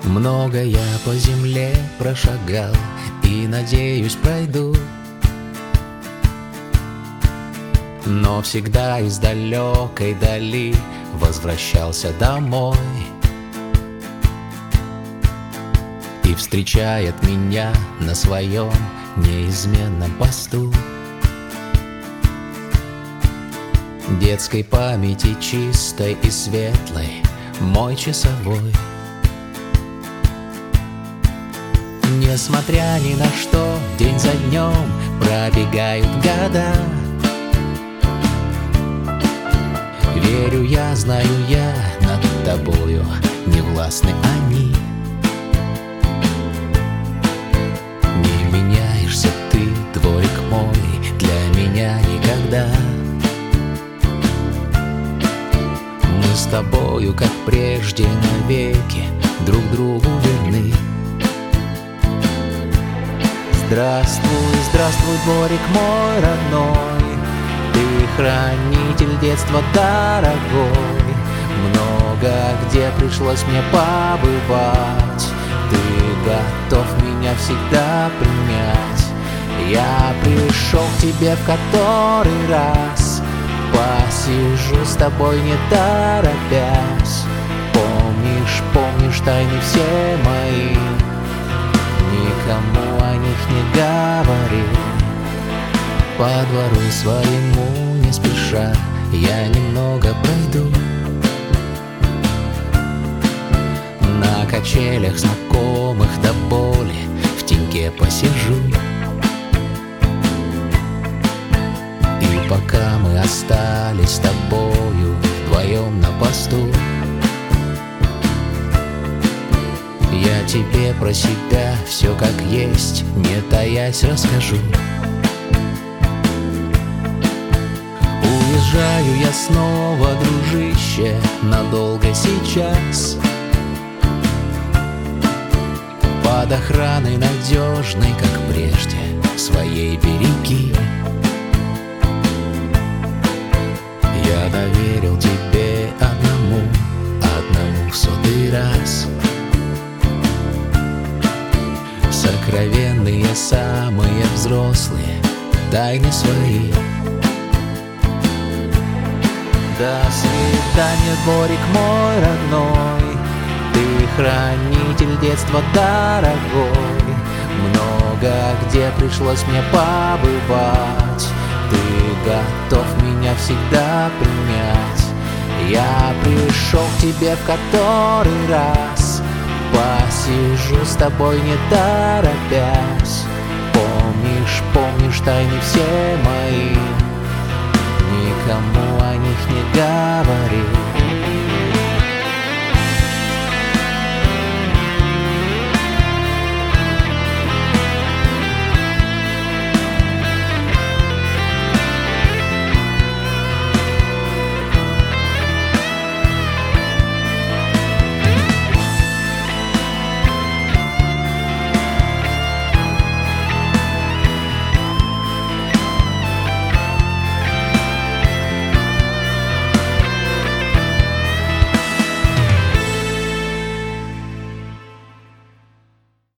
Много я по земле прошагал и, надеюсь, пройду, но всегда из далекой дали возвращался домой. И встречает меня на своем неизменном посту детской памяти чистой и светлой мой часовой. Несмотря ни на что, день за днем пробегают года. Верю я, знаю я, над тобою не властны они. Не меняешься ты, дворик мой, для меня никогда. Мы с тобою, как прежде, навеки друг другу верны. Здравствуй, здравствуй, дворик мой родной, ты хранитель детства дорогой. Много где пришлось мне побывать, ты готов меня всегда принять. Я пришел к тебе в который раз, посижу с тобой не торопясь. Помнишь, помнишь тайны все мои, никому о них не говори. По двору своему не спеша я немного пройду, на качелях знакомых до боли в теньке посижу. И пока мы остались с тобою вдвоем на посту, я тебе про себя все как есть, не таясь, расскажу. Уезжаю я снова, дружище, надолго сейчас, под охраной надежной, как прежде, своей береги. Я доверил тебе одному в сотый раз сокровенные, самые взрослые тайны свои. До свидания, дворик мой родной, ты хранитель детства дорогой. Много где пришлось мне побывать, ты готов меня всегда принять. Я пришел к тебе в который раз, посижу с тобой не торопясь. Помнишь, помнишь тайны все мои, никому о них не говори.